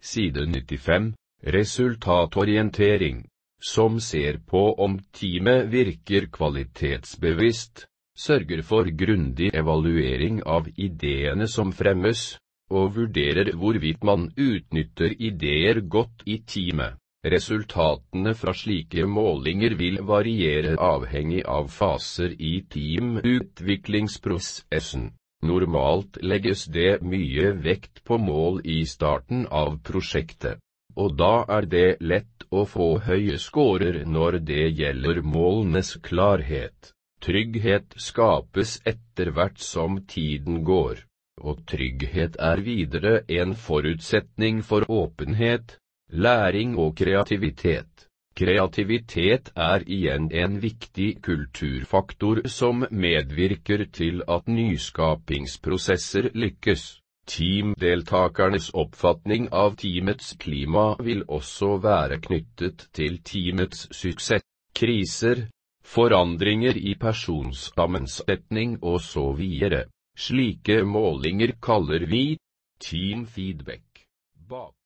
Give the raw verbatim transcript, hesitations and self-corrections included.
side nittifem, resultatorientering, som ser på om teamet virker kvalitetsbevisst, sørger for grundig evaluering av ideene som fremmes, og vurderer hvorvidt man utnytter ideer godt i teamet. Resultatene fra slike målinger vil variere avhengig av faser i teamutviklingsprosessen. Normalt legges det mye vekt på mål i starten av prosjektet, og da er det lett å få høye scorer når det gjelder målenes klarhet. Trygghet skapes etter hvert som tiden går, og trygghet er videre en forutsetning for åpenhet, læring og kreativitet. Kreativitet er igjen en viktig kulturfaktor som medvirker til at nyskapingsprosesser lykkes. Teamdeltakernes oppfatning av teamets klima vil også være knyttet til teamets suksess. Kriser, forandringer i personsammensetning og så videre. Slike målinger kaller vi teamfeedback. Bak